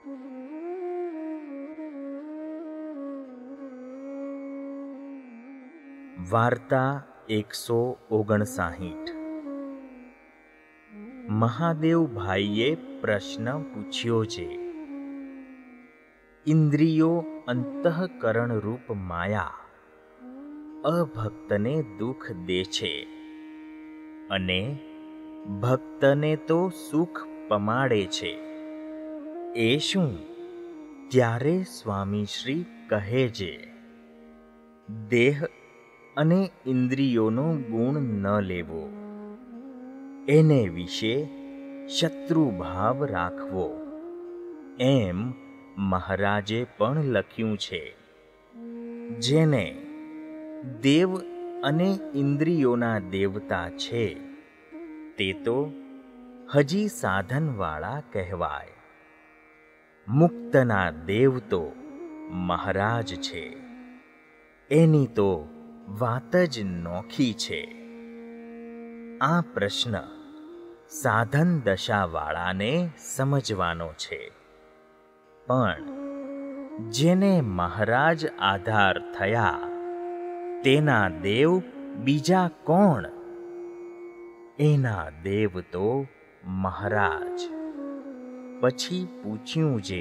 વાર્તા 159. મહાદેવભાઈએ પ્રશ્ન પૂછ્યો છે. ઇન્દ્રિયો અંતઃકરણ રૂપ માયા અભક્તને દુઃખ દે છે અને ભક્તને તો સુખ પમાડે છે. એ શું? ત્યારે સ્વામીશ્રી કહે છે, દેહ અને ઇન્દ્રિયોનો ગુણ ન લેવો, એને વિશે શત્રુભાવ રાખવો. એમ મહારાજે પણ લખ્યું છે. જેને દેવ અને ઇન્દ્રિયોના દેવતા છે તે તો હજી સાધનવાળા કહેવાય. મુક્તના દેવ તો મહારાજ છે. એની તો વાત જ નોખી છે. આ પ્રશ્ન સાધન દશાવાળાને સમજવાનો છે. પણ જેને મહારાજ આધાર થયા તેના દેવ બીજા કોણ? એના દેવ તો મહારાજ. પછી પૂછ્યું છે,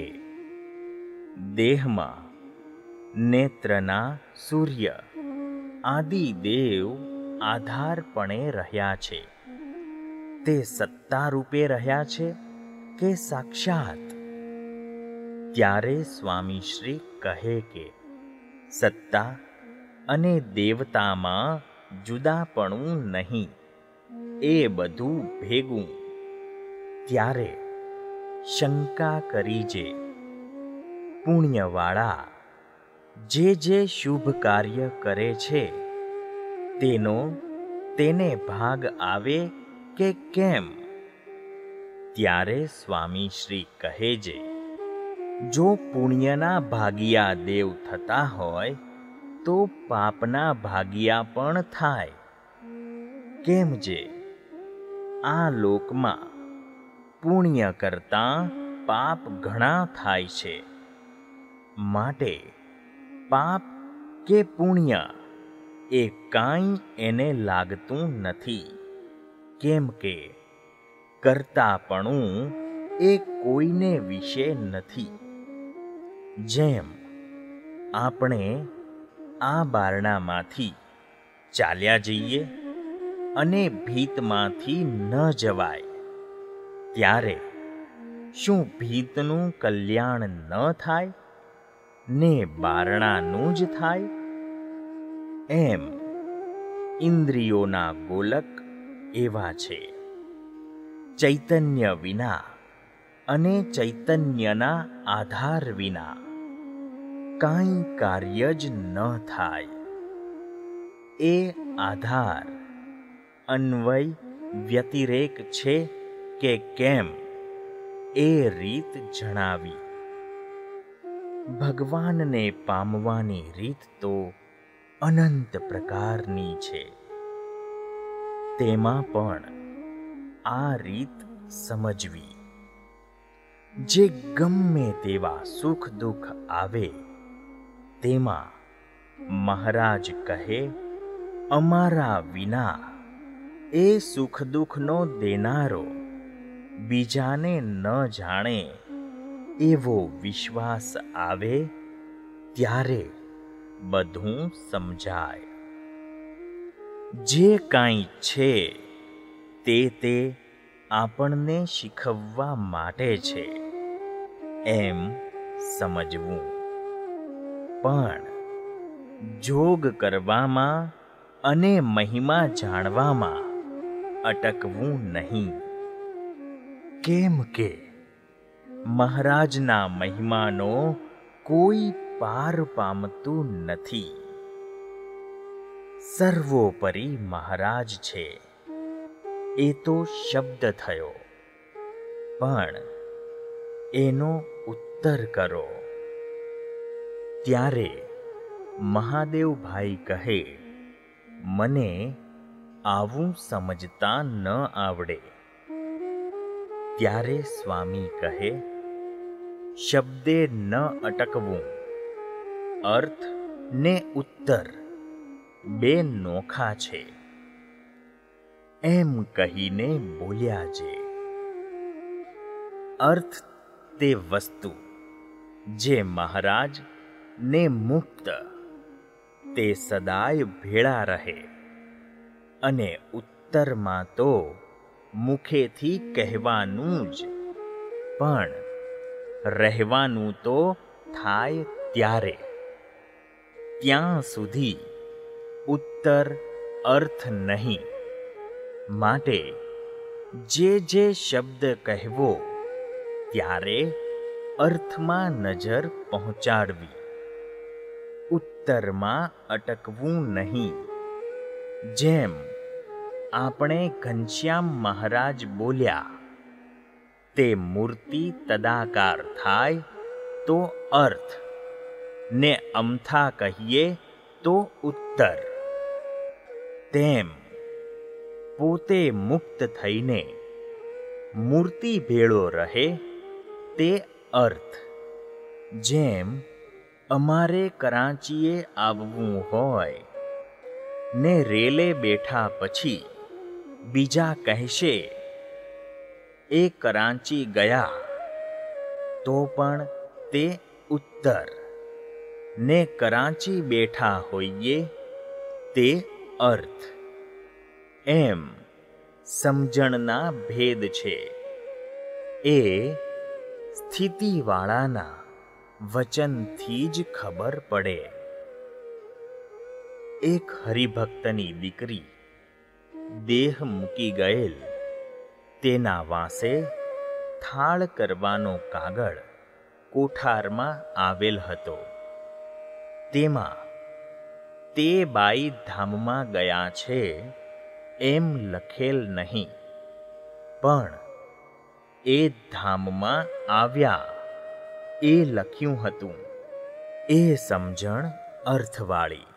દેહમાં નેત્રના સૂર્ય આદિ દેવ આધારપણે રહ્યા છે. તે સત્તા રૂપે રહ્યા છે કે સાક્ષાત? ત્યારે સ્વામીશ્રી કહે કે સત્તા અને દેવતામાં જુદાપણું નહીં, એ બધું ભેગું. ત્યારે શંકા કરી છે, પુણ્યવાળા જે શુભ કાર્ય કરે છે તેનો તેને ભાગ આવે કે કેમ? ત્યારે સ્વામીશ્રી કહે છે, જો પુણ્યના ભાગિયા દેવ થતા હોય તો પાપના ભાગિયા પણ થાય. કેમ જે આ લોકમાં પુણ્ય કરતાં પાપ ઘણા થાય છે. માટે પાપ કે પુણ્ય એ કાંઈ એને લાગતું નથી. કેમ કે કર્તાપણું એ કોઈને વિશે નથી. જેમ આપણે આ બારણામાંથી ચાલ્યા જઈએ અને ભીતમાંથી ન જવાય, ત્યારે શું ભીતનું કલ્યાણ ન થાય ને બારણાનું જ થાય? એમ ઇન્દ્રિયોના ગોલક એવા છે. ચૈતન્ય વિના અને ચૈતન્યના આધાર વિના કાંઈ કાર્ય જ ન થાય. એ આધાર અન્વય વ્યતિરેક છે કે કેમ, એ રીત જણાવી. ભગવાનને પામવાની રીત તો અનંત પ્રકારની છે. તેમાં પણ આ રીત સમજવી. જે ગમે તેવા સુખ દુઃખ આવે તેમાં મહારાજ કહે, અમારા વિના એ સુખ દુઃખનો દેનારો બીજાને ન જાણે એવો વિશ્વાસ આવે ત્યારે બધું સમજાય. જે કાંઈ છે તે આપણને શીખવવા માટે છે એમ સમજવું. પણ જોગ કરવામાં અને મહિમા જાણવામાં અટકવું નહીં. કેમ કે મહારાજના મહિમાનો કોઈ પાર પામતું નથી. સર્વોપરી મહારાજ છે એ તો શબ્દ થયો, પણ એનો ઉત્તર કરો. ત્યારે મહાદેવભાઈ કહે, મને આવું સમજતા ન આવડે. ત્યારે સ્વામી કહે, શબ્દે ન અટકવું. અર્થ ને ઉત્તર બે નોખા છે, એમ કહીને બોલ્યા જે. અર્થ તે વસ્તુ જે મહારાજ ને મુક્ત તે સદાય ભેળા રહે, અને ઉત્તરમાં તો મુખેથી કહેવાનું જ, પણ રહેવાનું તો થાય ત્યારે. ત્યાં સુધી ઉત્તર અર્થ નહીં. માટે જે શબ્દ કહેવો ત્યારે અર્થમાં નજર પહોંચાડવી, ઉત્તરમાં અટકવું નહીં. જેમ આપણે ઘનશ્યામ મહારાજ બોલ્યા તે મૂર્તિ તદાકાર થાય તો અર્થ, ને અમથા કહીએ તો ઉત્તર. તેમ પોતે મુક્ત થઈને મૂર્તિ ભેળો રહે તે અર્થ. જેમ અમારે કરાંચીએ આવવું હોય ને રેલે બેઠા પછી બીજા કહેશે એ કરાંચી ગયા, તો પણ તે ઉત્તર, ને કરાંચી બેઠા હોઈએ તે અર્થ. એમ સમજણના ભેદ છે. એ સ્થિતિવાળાના વચનથી જ ખબર પડે. એક હરિભક્તની દીકરી દેહ મૂકી ગયેલ, તેના વાંસે થાળ કરવાનો કાગળ કોઠારમાં આવેલ હતો. તેમાં તે બાઈ ધામમાં ગયા છે એમ લખેલ નહીં, પણ એ ધામમાં આવ્યા એ લખ્યું હતું. એ સમજણ અર્થવાળી.